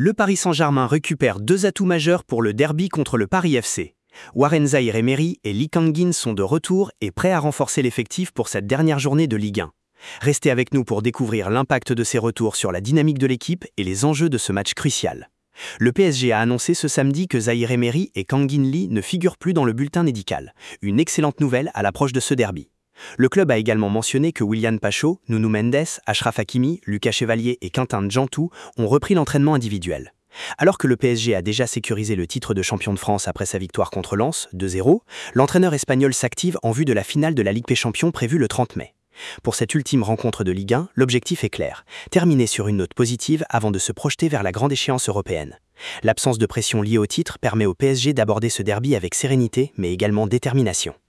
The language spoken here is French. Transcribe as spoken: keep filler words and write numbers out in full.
Le Paris Saint-Germain récupère deux atouts majeurs pour le derby contre le Paris F C. Warren Zaïre-Emery et Lee Kang-in sont de retour et prêts à renforcer l'effectif pour cette dernière journée de Ligue un. Restez avec nous pour découvrir l'impact de ces retours sur la dynamique de l'équipe et les enjeux de ce match crucial. Le P S G a annoncé ce samedi que Zaïre-Emery et Kang-in Lee ne figurent plus dans le bulletin médical, une excellente nouvelle à l'approche de ce derby. Le club a également mentionné que Willian Pacho, Nuno Mendes, Achraf Hakimi, Lucas Chevalier et Quentin Djantou ont repris l'entraînement individuel. Alors que le P S G a déjà sécurisé le titre de champion de France après sa victoire contre Lens, deux zéro, l'entraîneur espagnol s'active en vue de la finale de la Ligue des Champions prévue le trente mai. Pour cette ultime rencontre de Ligue un, l'objectif est clair, terminer sur une note positive avant de se projeter vers la grande échéance européenne. L'absence de pression liée au titre permet au P S G d'aborder ce derby avec sérénité mais également détermination.